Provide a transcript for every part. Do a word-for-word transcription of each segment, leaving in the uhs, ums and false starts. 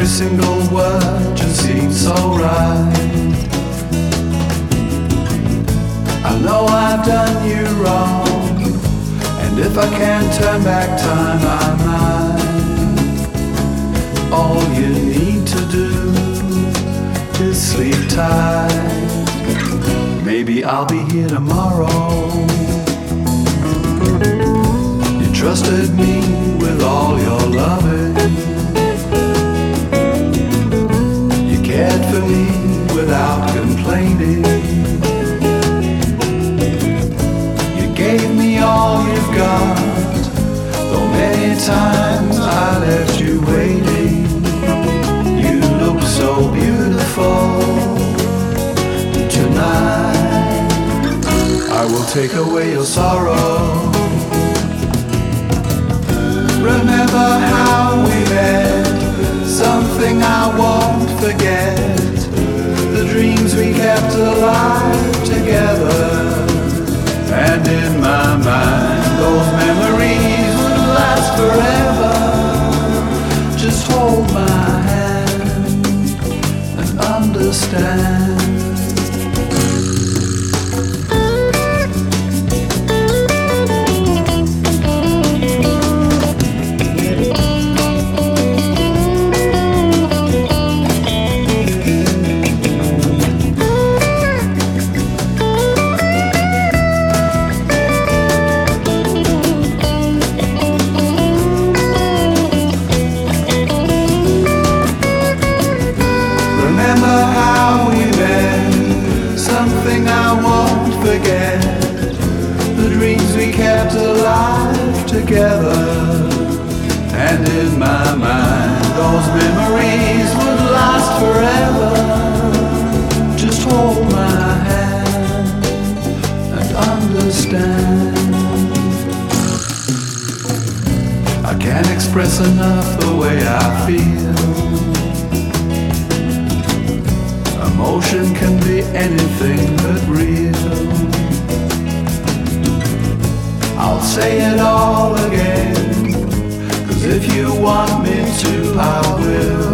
single word just seems so right. I know I've done you wrong, and if I can't turn back time, I might. All you need to do is sleep tight. Maybe I'll be here tomorrow. You trusted me with all your loving. You cared for me without complaining. You gave me all you've got, though many times I left you waiting. You look so beautiful tonight. I will take away your sorrow. Remember how we met, something I won't forget. The dreams we kept alive together. And in my mind, those memories would last forever. Just hold my hand and understand. Something I won't forget. The dreams we kept alive together. And in my mind, those memories would last forever. Just hold my hand and understand. I can't express enough the way I feel. Emotion can be anything but real. I'll say it all again, 'cause if you want me to, I will.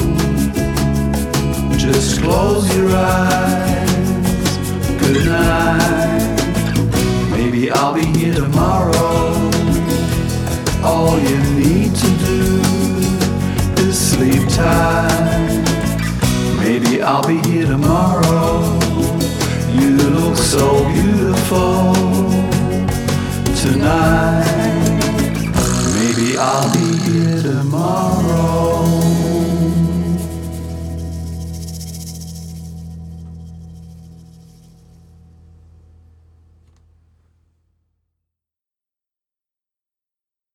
Just close your eyes. Good night. Maybe I'll be here tomorrow. All you need to do is sleep tight. Maybe I'll be here tomorrow.